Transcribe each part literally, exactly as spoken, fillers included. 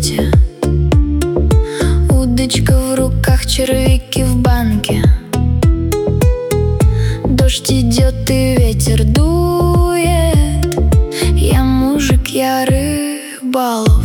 рассвете. Удочка в руках, червяки в банке. Дождь идет и ветер дует. Я мужик, я рыболов.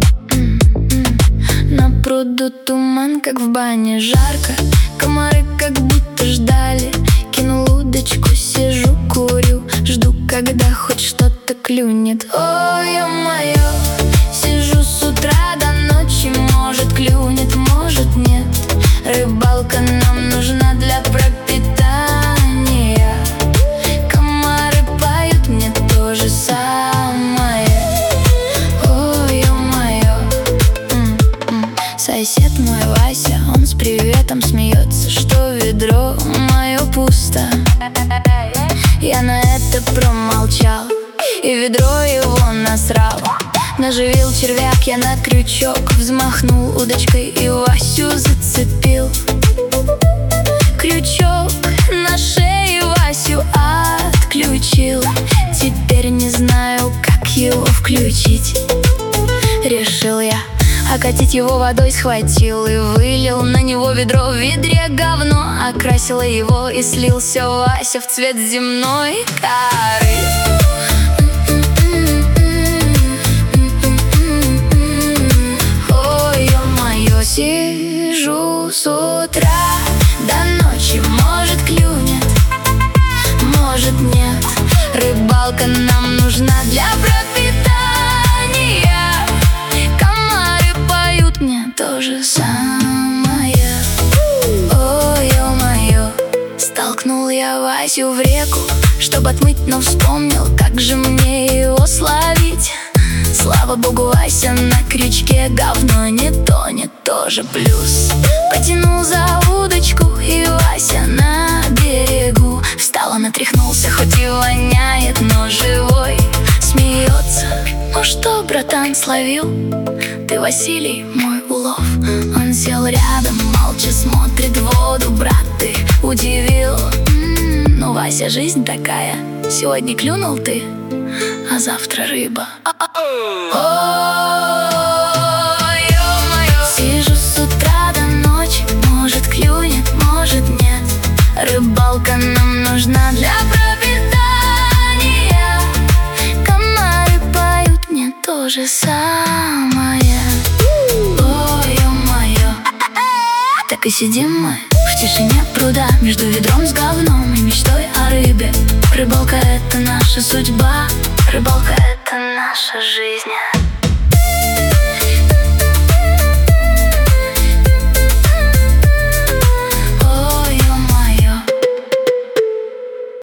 На пруду туман, как в бане, жарко. Комары как будто ждали. Кинул удочку, сижу, курю, жду, когда хоть что-то клюнет. Ой, ё-моё, сижу с утра до ночи. Может клюнет, может нет. Рыбалка нам нужна для пропитания. Комары поют мне то же самое. Ой, ё-моё. Сосед мой Вася, он с приветом смеется, что ведро мое пусто. Я на это промолчал, и ведро его насрал. Наживил червяк я на крючок, взмахнул удочкой и Васю зацепил. Крючок на шее Васю отключил. Теперь не знаю, как его включить. Решил я окатить его водой, схватил и вылил на него ведро. В ведре говно, окрасила его, и слился Вася в цвет земной коры. Ой, ё-моё, сижу с утра до ночи. Может клюнет, может нет. Рыбалка нам нужна для пропитания. То же самое. Ой, ё-моё. Столкнул я Васю в реку, чтоб отмыть, но вспомнил, как же мне его словить. Слава богу, Вася на крючке, говно не тонет, тоже плюс. Потянул за удочку, и Вася на берегу. Встал он, отряхнулся, хоть и воняет, но живой. Смеется. Ну что, братан, словил? Ты, Василий, мой улов. Он сел рядом, молча смотрит в воду. Брат, ты удивил. М-м, ну, Вася, жизнь такая. Сегодня клюнул ты, а завтра рыба. Ой, ё-моё. Сижу с утра до ночи. Может клюнет, может нет. Рыбалка нам нужна для пропитания. Комары поют мне то же самое. Ой, ё-моё. Так и сидим мы в тишине пруда, между ведром с говном и мечтой о рыбе. Рыбалка — это наша судьба. Рыбалка — это